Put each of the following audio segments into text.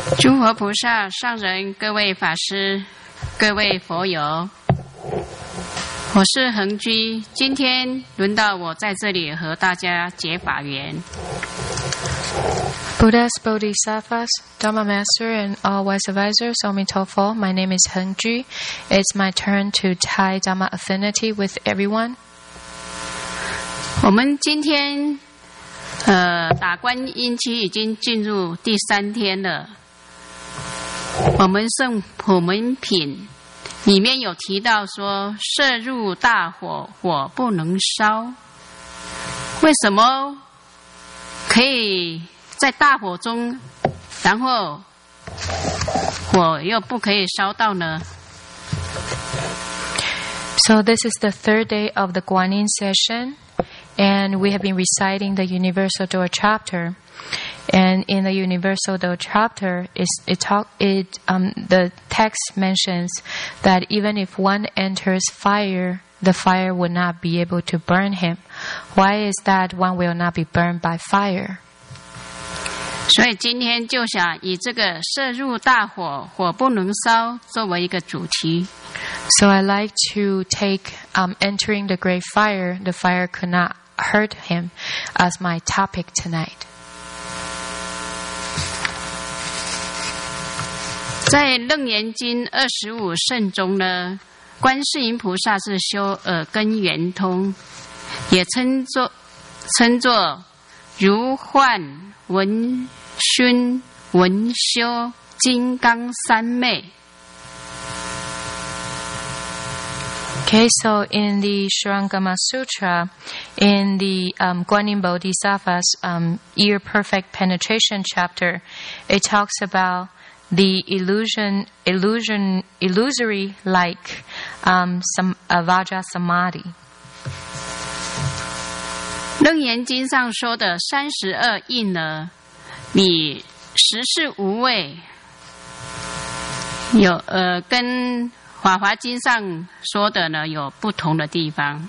诸佛菩萨、上人、各位法师、各位佛友，我是恒居，今天轮到我在这里和大家结法缘。 Buddhas, Bodhisattvas, Dharma Master, and all wise advisors, Amitofo, my name is Hengju. It's my turn to tie Dharma affinity with everyone. 我们今天打观音期已经进入第3天了。我们圣普门品里面有提到说，摄入大火，火不能烧。为什么可以在大火中，然后火又不可以烧到呢？ So this is the third day of the Guanyin session, and we have been reciting the Universal Door chapter. And in the Universal Door chapter, the text mentions that even if one enters fire, the fire will not be able to burn him. Why is that one will not be burned by fire? 所以今天就想以这个摄入大火，火不能烧作为一个主题。 So I like to take entering the great fire, the fire could not hurt him, as my topic tonight. 在楞严经25圣中呢，观世音菩萨是修耳根圆通，也称作如幻、文熏、文修、金刚三昧。 Okay, so in the Shurangama Sutra, in the Guanyin Bodhisattva's ear perfect penetration chapter, it talks about the illusory like Vajra Samadhi. 楞严经上说的32印呢，你实是无畏，有跟法华经上说的呢有不同的地方。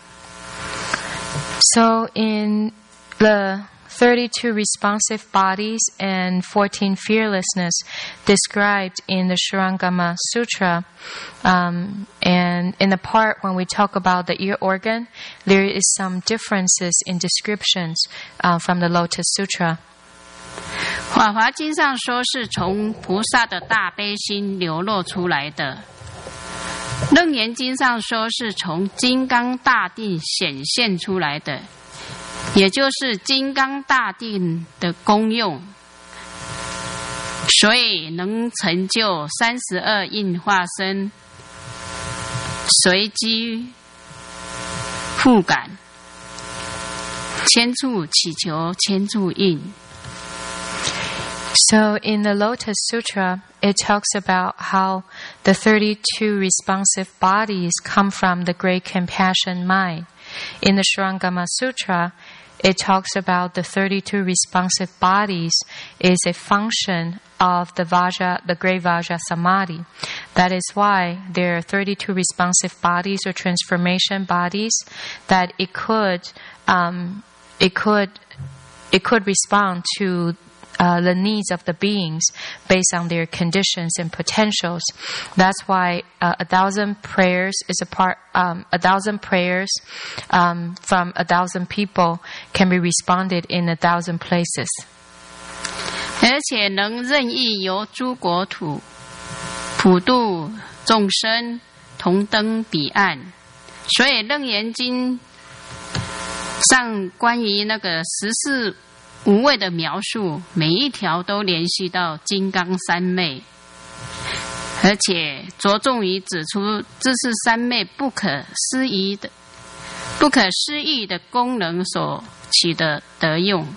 So in the 32 responsive bodies and 14 fearlessness described in the Shurangama Sutra, and in the part when we talk about the ear organ, there is some differences in descriptions from the Lotus Sutra. 法华经上说是从菩萨的大悲心流露出来的，楞严经上说是从金刚大定显现出来的，也就是金刚大定的功用，所以能成就32印化身，随机互感，千处祈求千处应。 So in the Lotus Sutra, it talks about how the 32 responsive bodies come from the great compassion mind. In the Shurangama Sutra, it talks about the 32 responsive bodies is a function of the great Vajra Samadhi. That is why there are 32 responsive bodies or transformation bodies that it could respond to the needs of the beings based on their conditions and potentials. That's why 1,000 prayers is 1,000 prayers from 1,000 people can be responded in 1,000 places. 而且能任意游诸国土，普度众生，同登彼岸。所以楞严经上关于那个14无畏的描述，每一条都联系到金刚三昧，而且着重于指出这是三昧不可思议的功能所起的得用。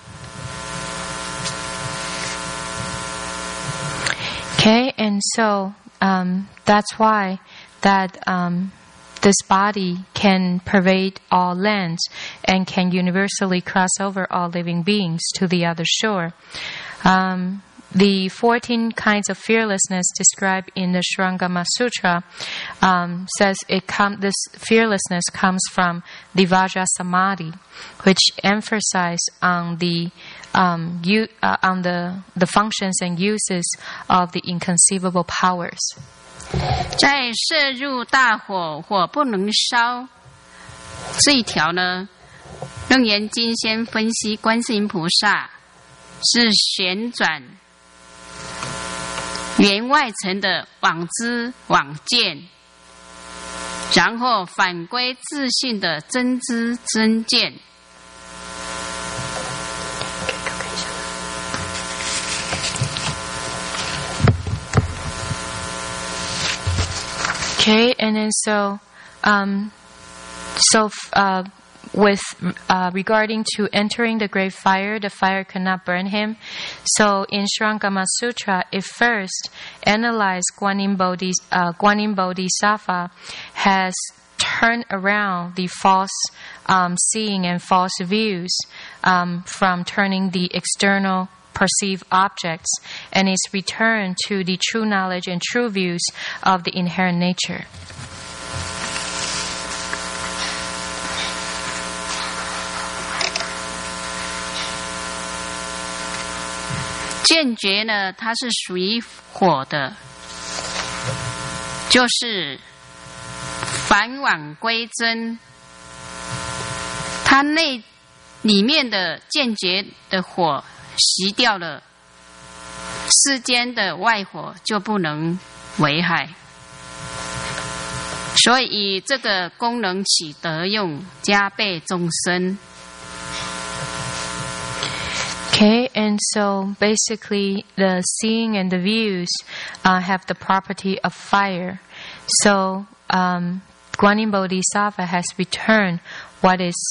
Okay, and so that's why that this body can pervade all lands and can universally cross over all living beings to the other shore. The 14 kinds of fearlessness described in the Shurangama Sutra says this fearlessness comes from the Vajra Samadhi, which emphasizes on the on the functions and uses of the inconceivable powers. 在摄入大火，火不能烧，这一条呢，楞严经先分析观世音菩萨是旋转缘外层的往知往见，然后反归自性的真知真见。 Okay, and then with regarding to entering the great fire, the fire cannot burn him. So in Shrankama Sutra, it first analyzed Guanyin Bodhisattva has turned around the false seeing and false views from turning the external perceived objects, and is returned to the true knowledge and true views of the inherent nature. 见觉呢，它是属于火的，就是返往归真，它里面的见觉的火熄掉了，世间的外火就不能危害，所以以这个功能起德用，加倍众生。 Okay, and so basically the seeing and the views have the property of fire. So Guanyin Bodhisattva has returned what is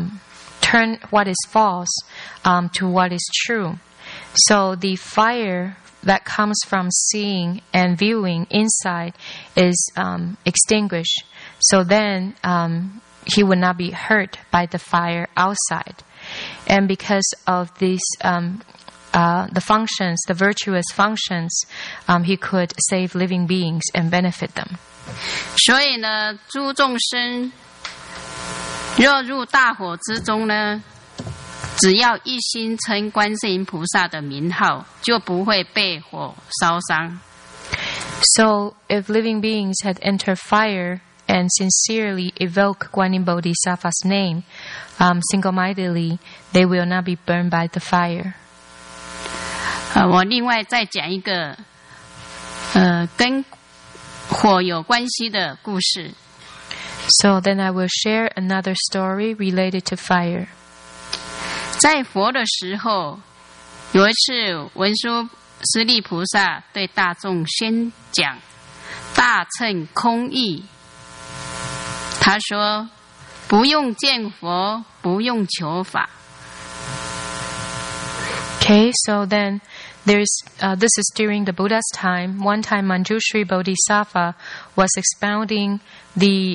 false to what is true. So the fire that comes from seeing and viewing inside is extinguished. So then he would not be hurt by the fire outside. And because of these, the functions, the virtuous functions, he could save living beings and benefit them. 所以呢，诸众生若入大火之中呢，只要一心称观世音菩萨的名号，就不会被火烧伤。 So, if living beings had entered fire and sincerely evoke Guanyin Bodhisattva's name, single-mindedly, they will not be burned by the fire. 我另外再讲一个，跟火有关系的故事。 So then I will share another story related to fire. 在佛的时候，有一次文殊师利菩萨对大众宣讲大乘空义，他说：不用见佛，不用求法。 Okay, so then this is during the Buddha's time. One time Manjushri Bodhisattva was expounding the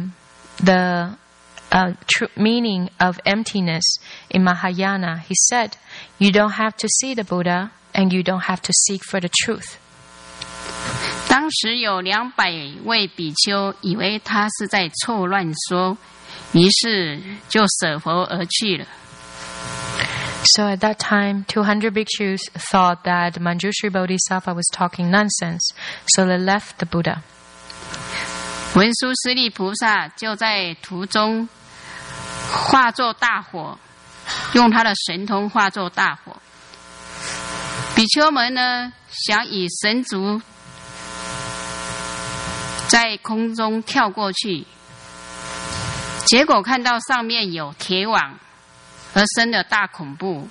true meaning of emptiness in Mahayana. He said, you don't have to see the Buddha and you don't have to seek for the truth. 当时有200位比丘以为他是在错乱说，于是就舍佛而去了。 So at that time, 200 bhikshus thought that Manjushri Bodhisattva was talking nonsense, so they left the Buddha. 文殊师利菩萨就在途中化作大火，用他的神通化作大火。比丘们呢，想以神足在空中跳过去，结果看到上面有铁网，而生了大恐怖。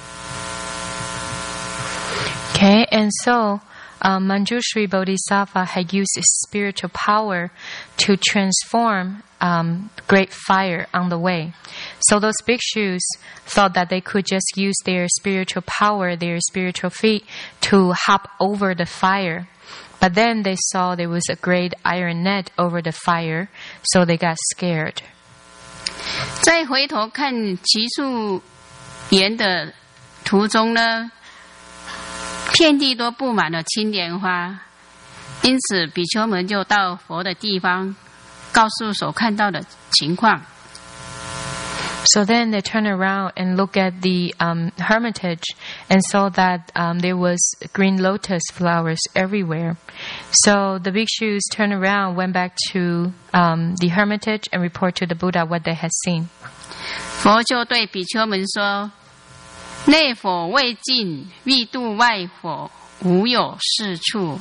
Okay, and so Manjushri Bodhisattva had used his spiritual power to transform great fire on the way. So those bhikshus thought that they could just use their spiritual power, their spiritual feet, to hop over the fire. But then they saw there was a great iron net over the fire, so they got scared. 再回头看奇树园的途中呢，遍地都布满了青莲花，因此比丘们就到佛的地方，告诉所看到的情况。 So then they turned around and looked at the hermitage and saw that there was green lotus flowers everywhere. So the bhikshus turned around, went back to the hermitage and reported to the Buddha what they had seen. 佛就对比丘们说：内火未尽，欲度外火，无有是处。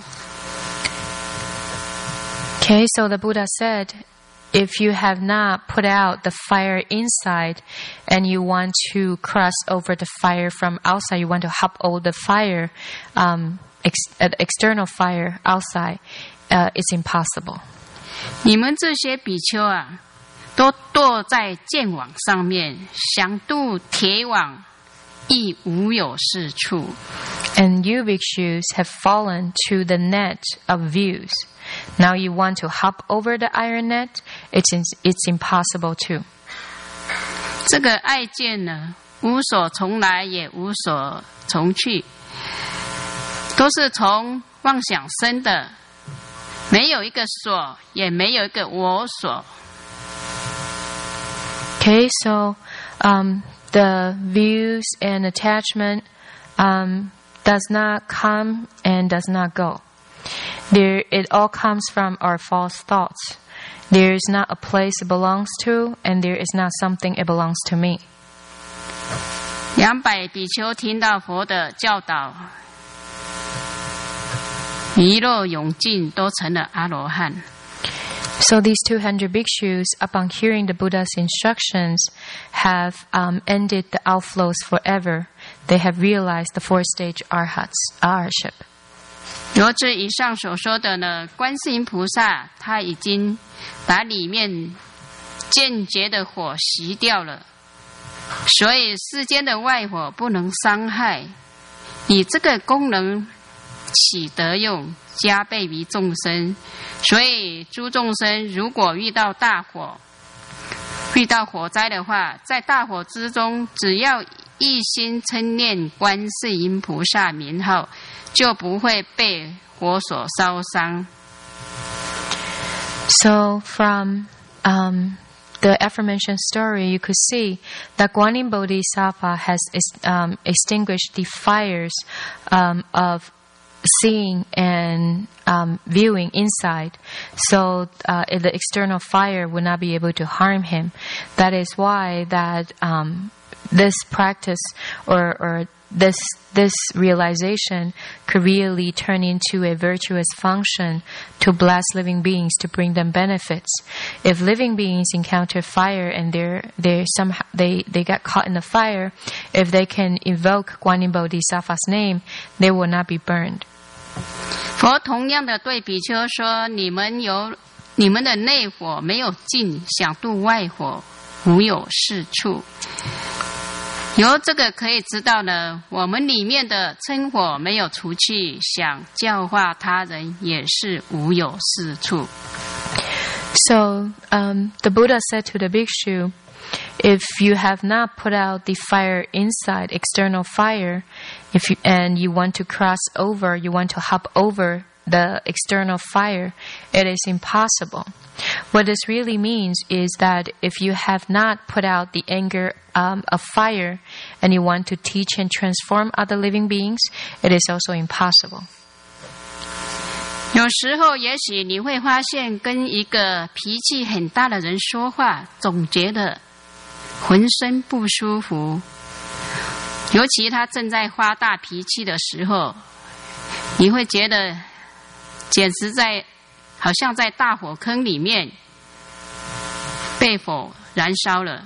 Okay, so the Buddha said, if you have not put out the fire inside and you want to cross over the fire from outside, you want to hop over the fire, external fire outside, it's impossible. 你们这些比丘啊，都堕在剑网上面，想渡铁网，亦无有是处。 And you bhikshus have fallen to the net of views. Now you want to hop over the iron net? It's impossible too. 这个爱见呢，无所从来，也无所从去，都是从妄想生的，没有一个所，也没有一个我所。 Okay, so the views and attachment does not come and does not go. It all comes from our false thoughts. There is not a place it belongs to, and there is not something it belongs to me. 200比丘听到佛的教导，一落永尽，都成了阿罗汉。 So these 200 bhikshus, upon hearing the Buddha's instructions, have ended the outflows forever. They have realized the 4-stage arhatship. 由此以上所说的呢，观世音菩萨他已经把里面间接的火熄掉了，所以世间的外火不能伤害，以这个功能起得用，加倍于众生。所以诸众生如果遇到大火、遇到火灾的话，在大火之中，只要一心称念观世音菩萨名号，就不会被火所烧伤。 So from the aforementioned story, you could see that Guanyin Bodhisattva has extinguished the fires of seeing and viewing inside, so the external fire would not be able to harm him. That is why that this practice or this realization could really turn into a virtuous function to bless living beings, to bring them benefits. If living beings encounter fire and they got caught in the fire, if they can invoke Guanyin Bodhisattva's name, they will not be burned. 佛同样的对比丘说：你们的内火没有尽，想度外火，无有是处。由这个可以知道呢，我们里面的嗔火没有除去，想教化他人也是无有是处。 So the Buddha said to the bhikshu, if you have not put out the fire inside, external fire, and you want to cross over, you want to hop over the external fire, it is impossible. What this really means is that if you have not put out the anger of fire and you want to teach and transform other living beings, it is also impossible. 有时候也许你会发现跟一个脾气很大的人说话，总觉得浑身不舒服，尤其他正在发大脾气的时候，你会觉得简直好像在大火坑里面被火燃烧了。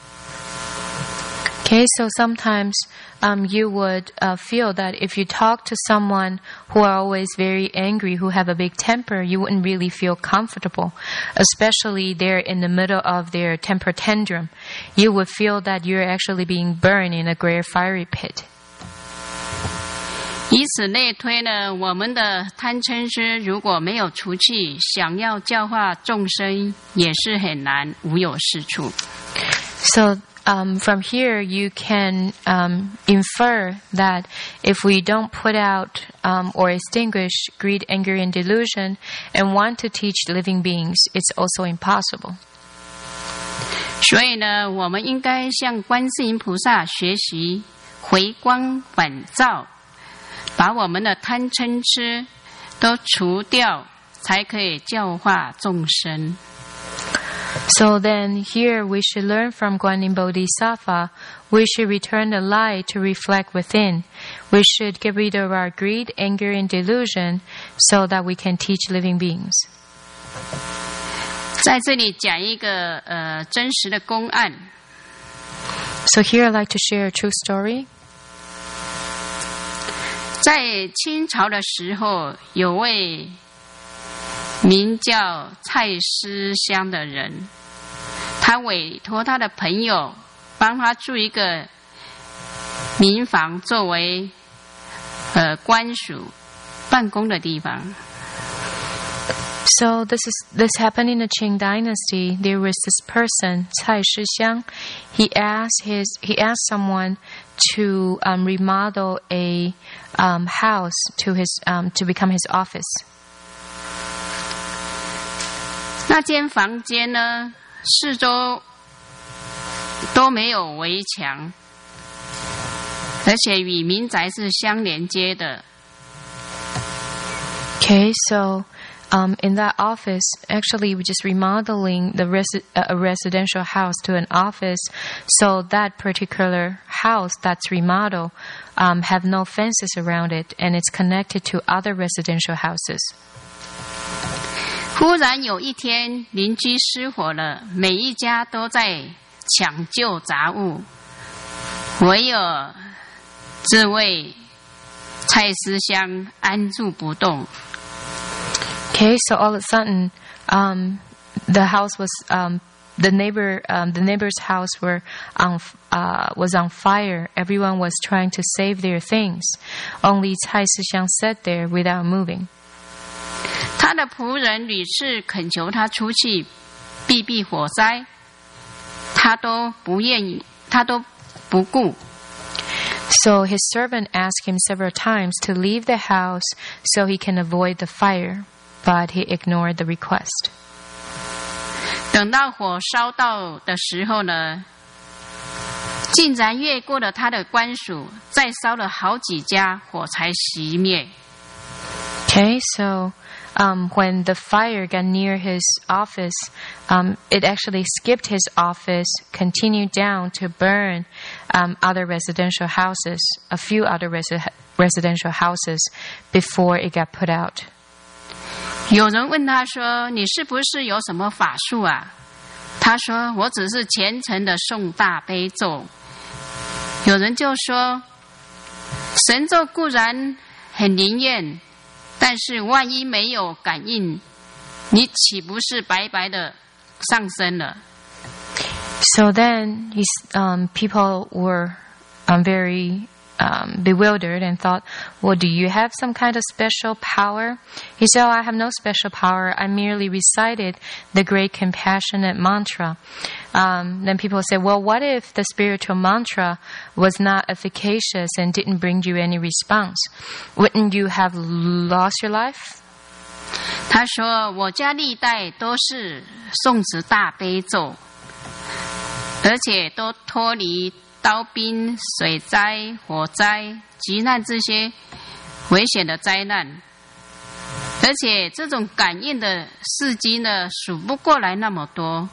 Okay, so sometimes you would feel that if you talk to someone who are always very angry, who have a big temper, you wouldn't really feel comfortable, especially they're in the middle of their temper tantrum. You would feel that you're actually being burned in a great fiery pit. 以此类推呢，我们的贪嗔痴如果没有除去，想要教化众生也是很难，无有是处。 So from here you can infer that if we don't put out or extinguish greed, anger, and delusion and want to teach living beings, it's also impossible. 所以呢，我们应该向观世音菩萨学习回光返照，把我们的贪嗔痴都除掉，才可以教化众生。 So then here we should learn from Guanyin Bodhisattva. We should return the light to reflect within. We should get rid of our greed, anger, and delusion so that we can teach living beings. 在这里讲一个真实的公案。 So here I'd like to share a true story. 在清朝的时候，有位名叫蔡思香的人，他委托他的朋友帮他住一个民房，作为官署办公的地方。 So this happened in the Qing dynasty. There was this person, Cai Shixiang. He asked someone to remodel a house to become his office. 那间房间呢，四周都没有围墙，而且与民宅是相连接的。 Okay, so in that office, actually, we're just remodeling a residential house to an office. So that particular house that's remodeled have no fences around it, and it's connected to other residential houses. 忽然有一天，邻居失火了，每一家都在抢救杂物，唯有这位蔡思香安住不动。 Okay, so all of a sudden, the house was the neighbor's house was on fire. Everyone was trying to save their things. Only Cai Sixiang sat there without moving. 他的仆人屡次恳求他出去避火灾，他都不愿意，他都不顾。 So his servant asked him several times to leave the house so he can avoid the fire, but he ignored the request. 等到火烧到的时候呢，竟然越过了他的官署，再烧了好几家，火才熄灭。 Okay, so when the fire got near his office, it actually skipped his office, continued down to burn other residential houses, a few other residential houses, before it got put out. 有人问他说：“你是不是有什么法术啊？”他说：“我只是虔诚的诵大悲咒。”有人就说：“神咒固然很灵验。”但是万一没有感应，你岂不是白白的上升了？ So then people were very bewildered and thought, well, do you have some kind of special power? He said, oh, I have no special power. I merely recited the great compassionate mantra. Then people said, well, what if the spiritual mantra was not efficacious and didn't bring you any response? Wouldn't you have lost your life? 他说：“我家历代都是诵持大悲咒，而且都脱离刀兵、水灾、火灾、急难这些危险的灾难，而且这种感应的事迹呢，数不过来那么多。”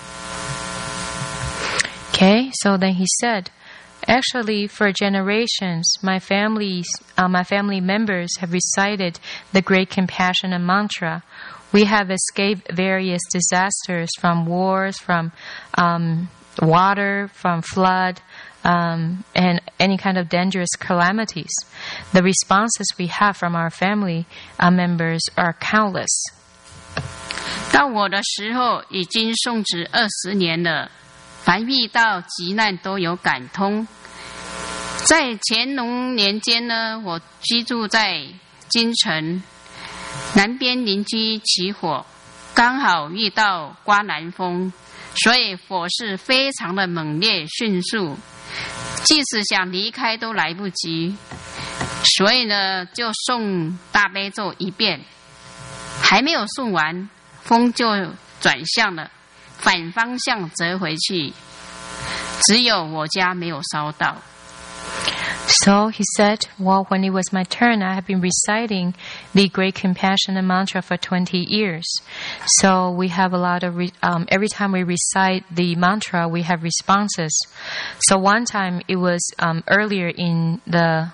Okay, so then he said, actually, for generations, my family members have recited the Great Compassion and Mantra. We have escaped various disasters from wars, from water, from flood, and any kind of dangerous calamities. The responses we have from our family members are countless. 到我的时候，已经诵持20年了。凡遇到急难都有感通。在乾隆年间呢，我居住在京城，南边邻居起火，刚好遇到刮南风，所以火势非常的猛烈迅速，即使想离开都来不及，所以呢就诵大悲咒一遍，还没有诵完，风就转向了， 反方向折回去，只有我家没有烧到。 So he said, well, when it was my turn, I have been reciting the Great Compassionate Mantra for 20 years. So we have a lot of, every time we recite the mantra, we have responses. So one time it was earlier in the...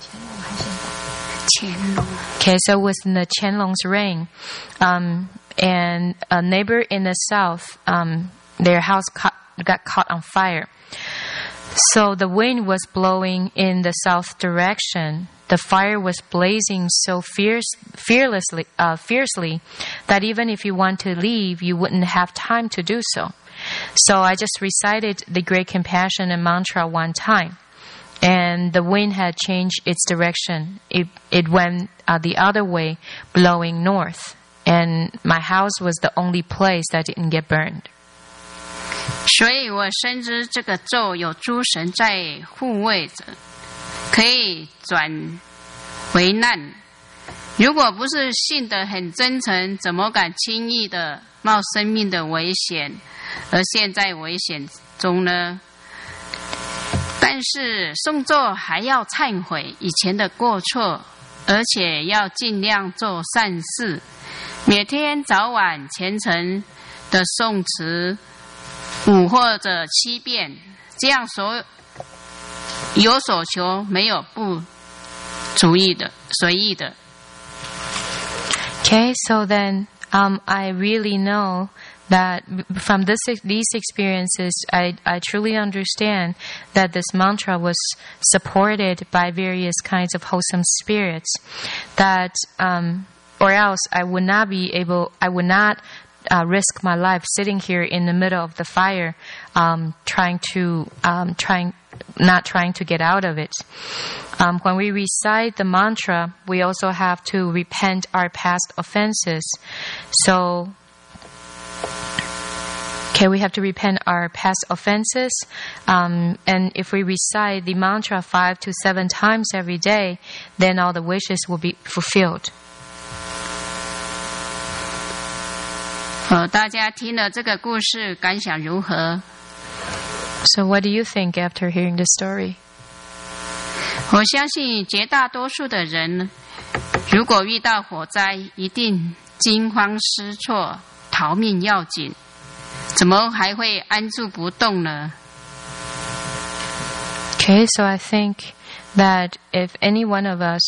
Okay, so it was in the Qianlong's reign. And a neighbor in the south, their house got caught on fire. So the wind was blowing in the south direction. The fire was blazing so fiercely that even if you want to leave, you wouldn't have time to do so. So I just recited the Great Compassion and mantra one time. And the wind had changed its direction. It went the other way, blowing north. And my house was the only place that didn't get burned. 所以我深知这个咒有诸神在护卫着，可以转为难。如果不是信得很真诚，怎么敢轻易的冒生命的危险，而陷在危险中呢？但是诵咒还要忏悔以前的过错，而且要尽量做善事，每天早晚虔诚的诵持5或者7遍，这样有所求，没有不随意的。 Okay, so then I really know that from these experiences, I truly understand that this mantra was supported by various kinds of wholesome spirits. That, or else I would not risk my life sitting here in the middle of the fire, not trying to get out of it. When we recite the mantra, we also have to repent our past offenses. So, we have to repent our past offenses. And if we recite the mantra 5 to 7 times every day, then all the wishes will be fulfilled. 大家听了这个故事感想如何？ So what do you think after hearing the story? 我相信绝大多数的人，如果遇到火灾，一定惊慌失措，逃命要紧，怎么还会安住不动呢？ Okay, so I think that if any one of us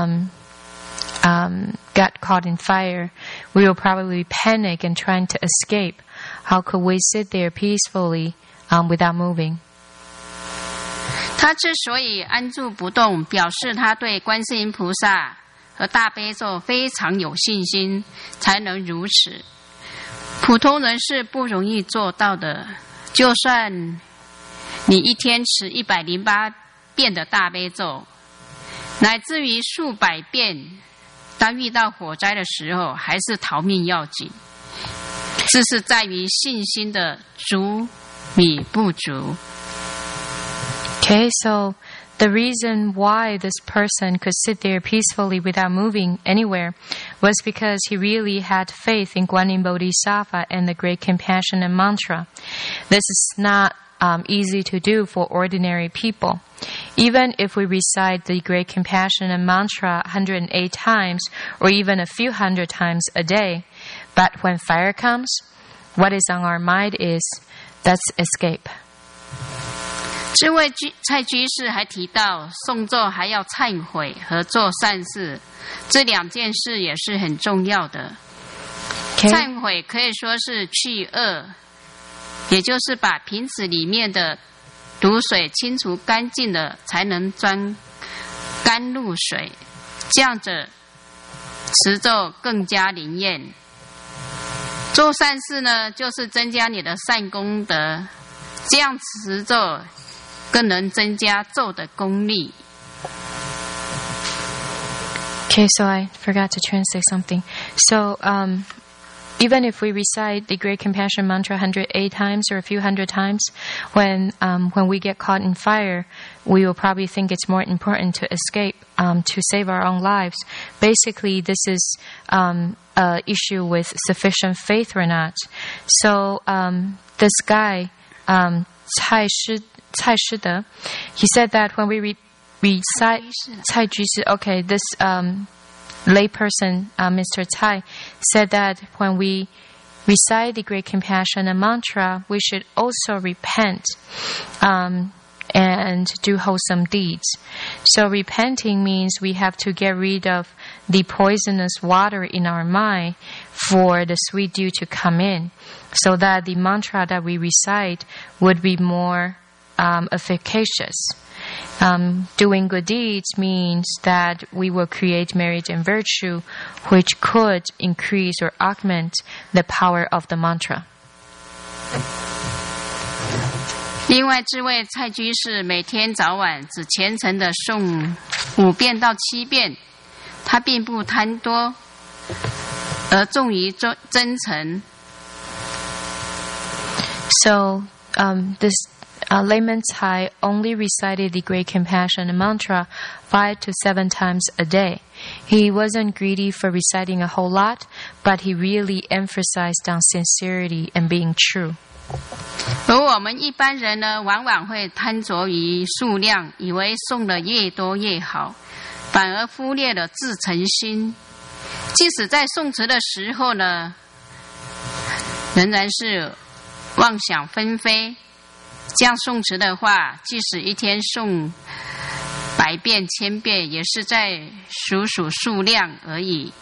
got caught in fire, we will probably panic and trying to escape. How could we sit there peacefully without moving? 他之所以安住不动，表示他对观世音菩萨和大悲咒非常有信心，才能如此。普通人是不容易做到的。就算你一天持108遍的大悲咒，乃至于数百遍，当遇到火灾的时候，还是逃命要紧。这是在于信心的足与不足。 Okay, so the reason why this person could sit there peacefully without moving anywhere was because he really had faith in Guanyin Bodhisattva and the Great Compassion and Mantra. This is not easy to do for ordinary people. Even if we recite the Great Compassion and Mantra 108 times or even a few hundred times a day, but when fire comes, what is on our mind is, let's escape. 这位蔡居士还提到，诵咒还要忏悔和做善事，这2件事也是很重要的。忏悔可以说是去恶，也就是把瓶子里面的毒水清除干净了，才能装甘露水，这样子持咒更加灵验。做善事呢，就是增加你的善功德，这样持咒更能增加咒的功力。 Okay, so I forgot to translate something. So, even if we recite the Great Compassion Mantra 108 times or a few hundred times, when we get caught in fire, we will probably think it's more important to escape, to save our own lives. Basically, this is an issue with sufficient faith or not. So this guy, Cai Shide, he said that when we recite Cai Jushi, okay, this layperson, Mr. Cai, said that when we recite the Great Compassion Mantra, we should also repent and do wholesome deeds. So repenting means we have to get rid of the poisonous water in our mind for the sweet dew to come in, so that the mantra that we recite would be more efficacious. Doing good deeds means that we will create merit and virtue, which could increase or augment the power of the mantra. 另外，这位蔡居士每天早晚只虔诚地诵5遍到7遍，他并不贪多，而重于真诚。 So, this layman Cai only recited the Great Compassion Mantra 5 to 7 times a day. He wasn't greedy for reciting a whole lot, but he really emphasized on sincerity and being true. 而我们一般人呢，往往会贪着于数量，以为诵的越多越好，反而忽略了自诚心。即使在诵词的时候呢，仍然是妄想纷飞。这样诵词的话，即使一天诵100遍、1000遍，也是在数数量而已。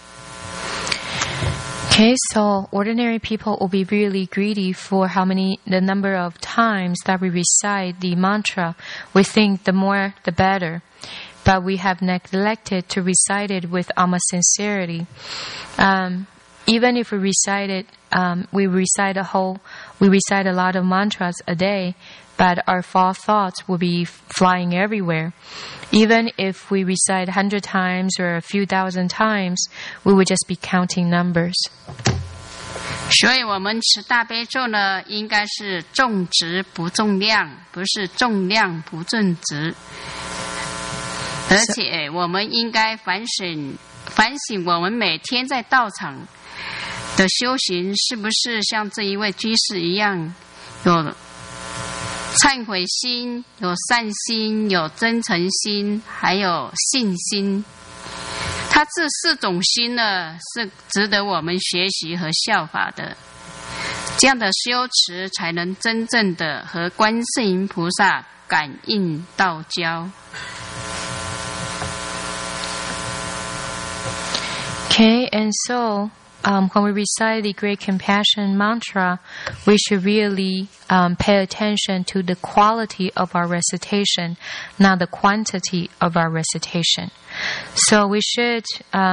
Okay, so ordinary people will be really greedy for the number of times that we recite the mantra. We think the more the better, but we have neglected to recite it with almost sincerity. Even if we recite it, we recite a lot of mantras a day, but our false thoughts will be flying everywhere. Even if we recite 100 times or a few thousand times, we would just be counting numbers. 所以我们持大悲咒呢，应该是重质不重量，不是重量不重质。而且我们应该反省我们每天在道场的修行是不是像这一位居士一样，有忏悔心，有善心，有真诚心，还有信心。他这4种心呢，是值得我们学习和效法的。这样的修持才能真正的和观世音菩萨感应道交。 Okay, and so when we recite the Great Compassion Mantra, we should really pay attention to the quality of our recitation, not the quantity of our recitation. So we should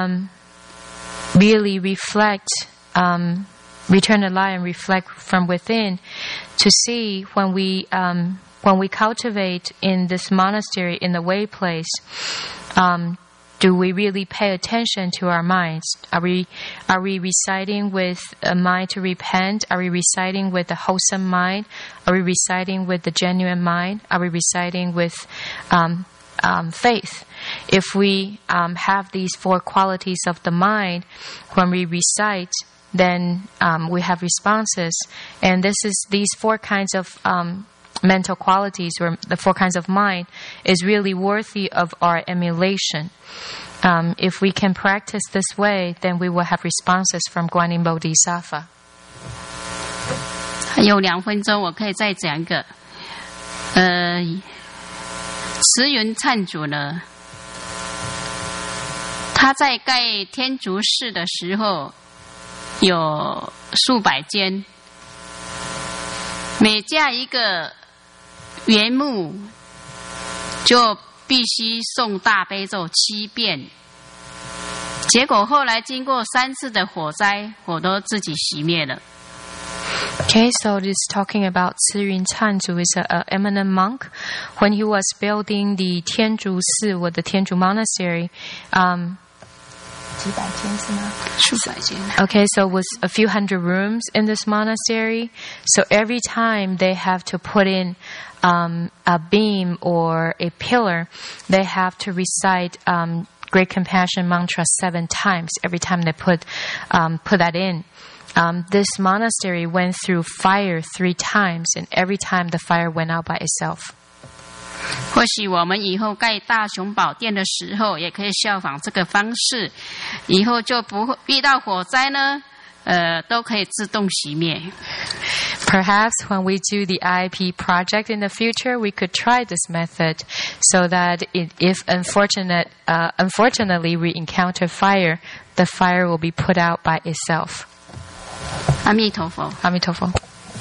really reflect, return the light and reflect from within to see when we cultivate in this monastery, in the way place, do we really pay attention to our minds? Are we reciting with a mind to repent? Are we reciting with a wholesome mind? Are we reciting with the genuine mind? Are we reciting with faith? If we have these 4 qualities of the mind when we recite, then we have responses. And these 4 kinds of mental qualities, or the 4 kinds of mind, is really worthy of our emulation. If we can practice this way, then we will have responses from Guanyin Bodhisattva. 还有2分钟，我可以再讲一个。慈云忏主呢，他在盖天竺寺的时候有数百间，每架一个原木就必须诵大悲咒7遍，结果后来经过3次的火灾，火都自己熄灭了。 Okay, so this is talking about Ci Yun Canzu, who is an eminent monk. When he was building the Tianzhu Si, or the Tianzhu monastery, 数百间。 Okay, so it was a few hundred rooms in this monastery. So every time they have to put in a beam or a pillar, they have to recite Great Compassion mantra 7 times every time they put that in. This monastery went through fire 3 times, and every time the fire went out by itself. 或许我们以后盖大雄宝殿的时候，也可以效仿这个方式，以后就不会遇到火灾呢，都可以自动熄灭。 Perhaps when we do the IIP project in the future, we could try this method so that if unfortunately we encounter fire, the fire will be put out by itself. 阿弥陀佛。 阿弥陀佛。